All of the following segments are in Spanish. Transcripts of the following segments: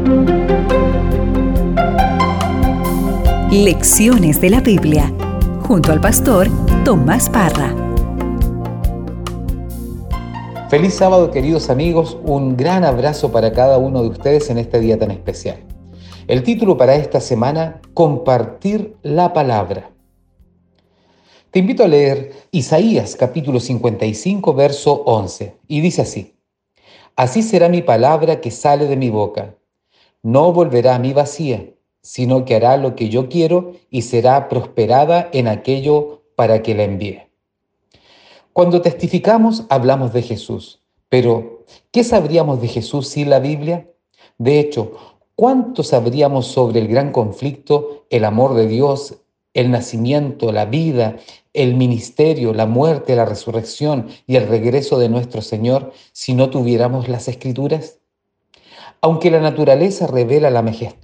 Lecciones de la Biblia, junto al pastor Tomás Parra. Feliz sábado, queridos amigos, un gran abrazo para cada uno de ustedes en este día tan especial. El título para esta semana, Compartir la Palabra. Te invito a leer Isaías capítulo 55, verso 11, y dice así: Así será mi palabra que sale de mi boca. No volverá a mí vacía, sino que hará lo que yo quiero y será prosperada en aquello para que la envíe. Cuando testificamos, hablamos de Jesús. Pero, ¿qué sabríamos de Jesús sin la Biblia? De hecho, ¿cuánto sabríamos sobre el gran conflicto, el amor de Dios, el nacimiento, la vida, el ministerio, la muerte, la resurrección y el regreso de nuestro Señor si no tuviéramos las Escrituras? Aunque la naturaleza revela la majestad,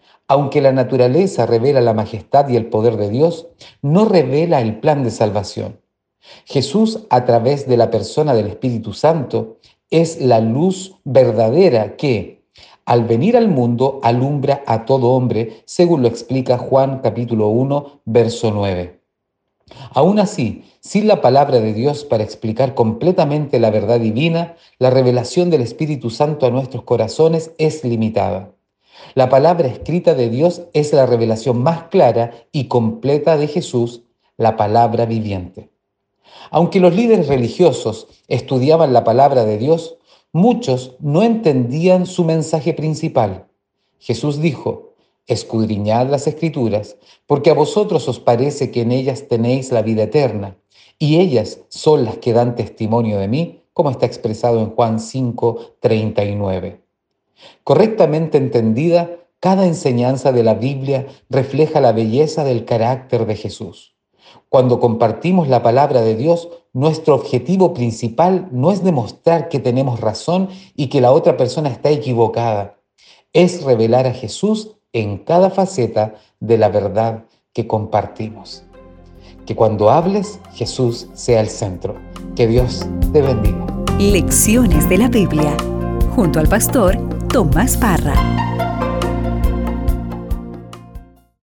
y el poder de Dios, no revela el plan de salvación. Jesús, a través de la persona del Espíritu Santo, es la luz verdadera que, al venir al mundo, alumbra a todo hombre, según lo explica Juan capítulo 1, verso 9. Aún así, sin la palabra de Dios para explicar completamente la verdad divina, la revelación del Espíritu Santo a nuestros corazones es limitada. La palabra escrita de Dios es la revelación más clara y completa de Jesús, la palabra viviente. Aunque los líderes religiosos estudiaban la palabra de Dios, muchos no entendían su mensaje principal. Jesús dijo: escudriñad las Escrituras, porque a vosotros os parece que en ellas tenéis la vida eterna, y ellas son las que dan testimonio de mí, como está expresado en Juan 5:39. Correctamente entendida, cada enseñanza de la Biblia refleja la belleza del carácter de Jesús. Cuando compartimos la palabra de Dios, nuestro objetivo principal no es demostrar que tenemos razón y que la otra persona está equivocada. Es revelar a Jesús en cada faceta de la verdad que compartimos. Que cuando hables, Jesús sea el centro. Que Dios te bendiga. Lecciones de la Biblia, junto al pastor Tomás Parra.